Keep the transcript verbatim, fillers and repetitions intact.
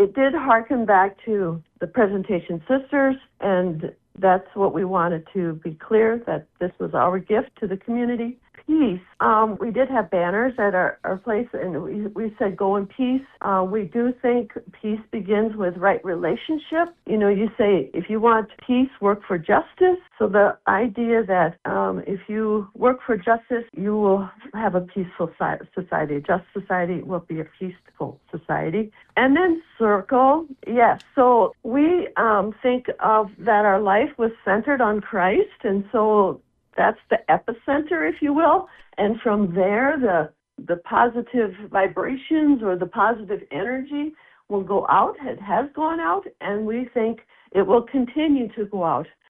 it did harken back to the Presentation Sisters, and that's what we wanted to be clear, that this was our gift to the community. Peace. Um, we did have banners at our, our place, and we, we said, go in peace. Uh, we do think peace begins with right relationship. You know, you say, if you want peace, work for justice. So the idea that um, if you work for justice, you will have a peaceful society. A just society will be a peaceful society. And then circle, yes. So we um, think of that our life was centered on Christ, and so that's the epicenter, if you will. And from there, the the positive vibrations or the positive energy will go out. It has gone out, and we think it will continue to go out.